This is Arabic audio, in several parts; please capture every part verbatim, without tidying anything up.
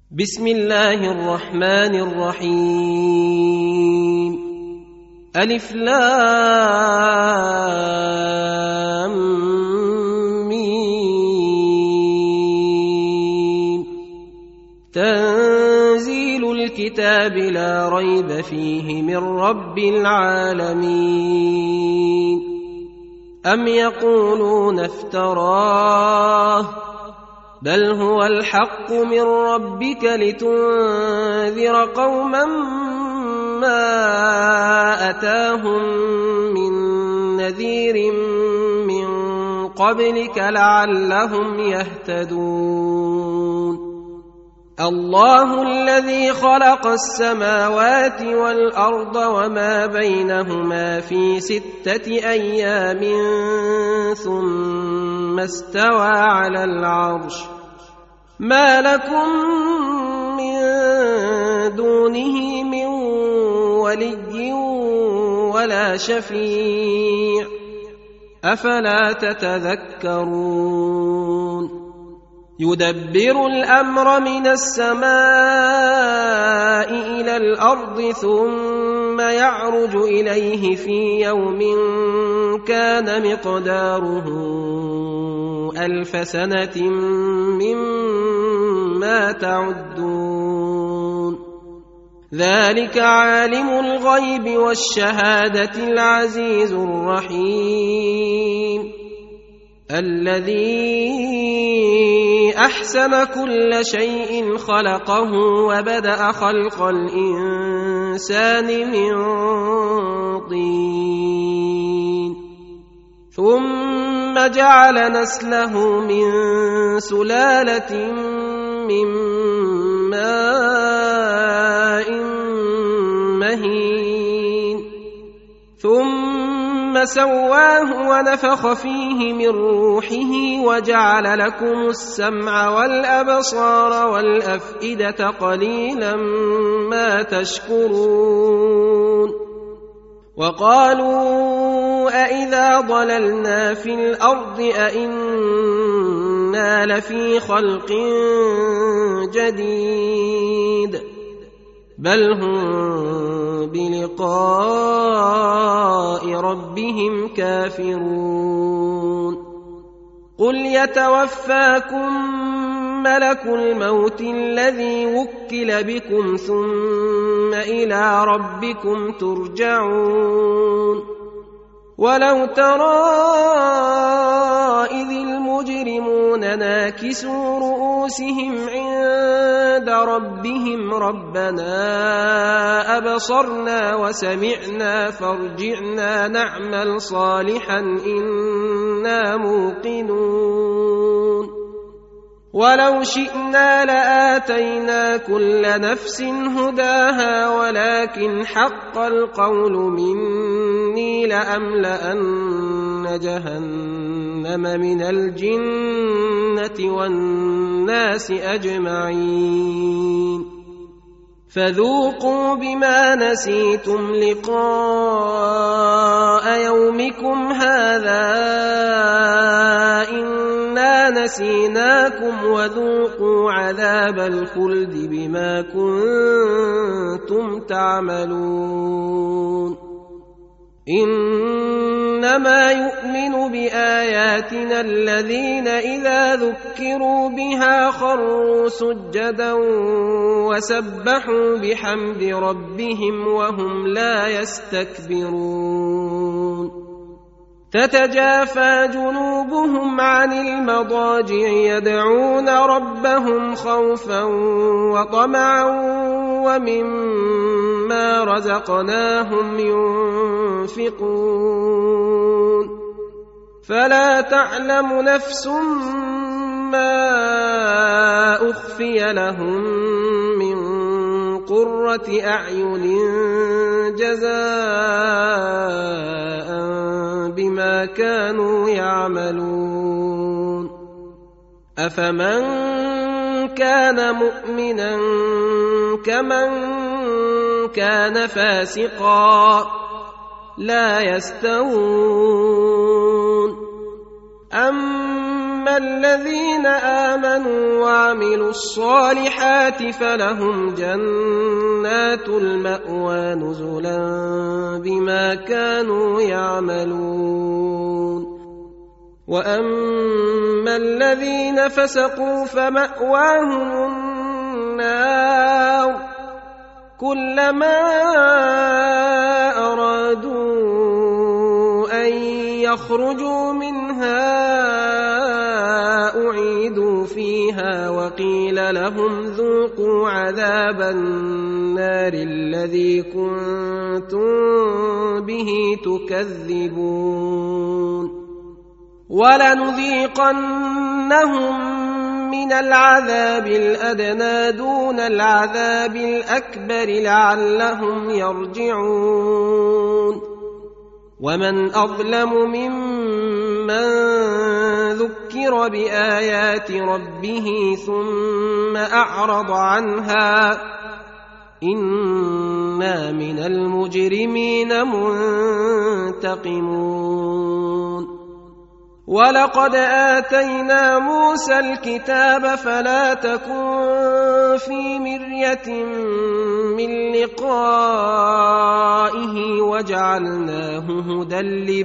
بسم الله الرحمن الرحيم ألف لام ميم تنزيل الكتاب لا ريب فيه من رب العالمين أم يقولون افتراه بل هو الحق من ربك لتنذر قوما ما أتاهم من نذير من قبلك لعلهم يهتدون الله الذي خلق السماوات والأرض وما بينهما في ستة أيام ثم استوى على العرش ما لكم من دونه من ولي ولا شفيع أفلا تتذكرون يدبر الأمر من السماء إلى الأرض ثم يعرج إليه في يوم كان مقداره ألف سنة مما تعدون ذلك عالم الغيب والشهادة العزيز الرحيم الذي أحسن كل شيء خلقه وبدأ خلق الإنسان من طين ثم جعل نسله من سلالة من ماء مهين ثم سواه ونفخ فيه من روحه وجعل لكم السمع والأبصار والأفئدة قليلا ما تشكرون وقالوا أإذا ضللنا في الأرض أإنا لفي خلق جديد بل هم بلقاء ربهم كافرون قل يتوفاكم ملك الموت الذي وكل بكم ثم إلى ربكم ترجعون ولو ترى إذ المجرمون ناكسوا رؤوسهم عند ربهم ربنا أبصرنا وسمعنا فارجعنا نعمل صالحا إنا موقنون ولو شئنا لآتينا كل نفس هداها ولكن حق القول مني لأملأن جهنم من الجنة والناس أجمعين فذوقوا بما نسيتم لقاء يومكم هذا إنا نسيناكم وذوقوا عذاب الخلد بما كنتم تعملون إنما يؤمن بآياتنا الذين إذا ذكروا بها خروا سجدا وسبحوا بحمد ربهم وهم لا يستكبرون تتجافى جنوبهم عن المضاجع يدعون ربهم خوفا وطمعا ومما رزقناهم ينفقون فلا تعلم نفس ما أخفي لهم من قرة أعين جزاء بما كانوا يعملون أفمن كان مؤمنا كمن كان فاسقا لا يستوون أم فأما الذين آمنوا وعملوا الصالحات فلهم جنات المأوى نزلا بما كانوا يعملون وأما الذين فسقوا فمأواهم النار كلما أرادوا أن يخرجوا منها أعيدوا فيها وقيل لهم ذوقوا عذاب النار الذي كنتم به تكذبون ولنذيقنهم من العذاب الأدنى دون العذاب الأكبر لعلهم يرجعون ومن أظلم ممن ذكر بآيات ربه ثم أعرض عنها إنا من المجرمين منتقمون ولقد آتينا موسى الكتاب فلا تكن في مرية من لقائه وجعلناه هدى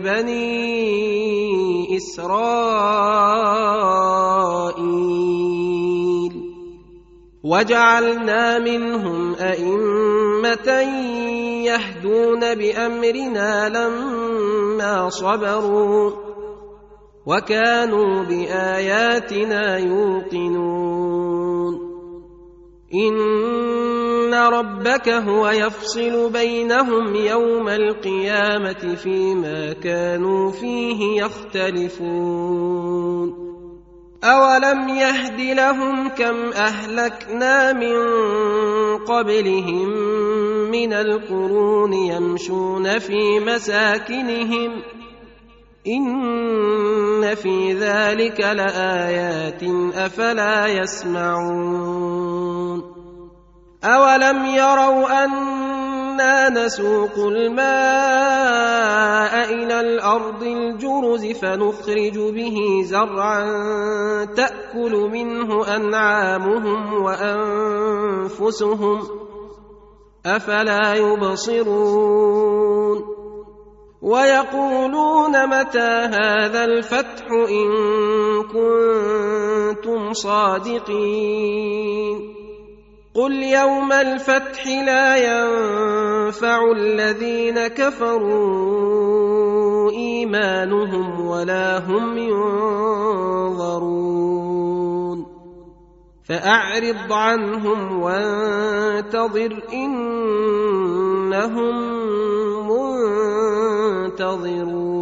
لبني إسرائيل وجعلنا منهم أئمة يهدون بأمرنا لما صبروا وكانوا بآياتنا يوقنون إن ربك هو يفصل بينهم يوم القيامة فيما كانوا فيه يختلفون أولم يهد لهم كم أهلكنا من قبلهم من القرون يمشون في مساكنهم إن في ذلك لآيات أفلا يسمعون أولم يروا أنا نسوق الماء إلى الأرض الجرز فنخرج به زرعا تأكل منه أنعامهم وأنفسهم أفلا يبصرون ويقولون متى هذا الفتح إن كنتم صادقين قل يوم الفتح لا ينفع الذين كفروا إيمانهم ولا هم ينظرون فأعرض عنهم وانتظر إنهم منتظرون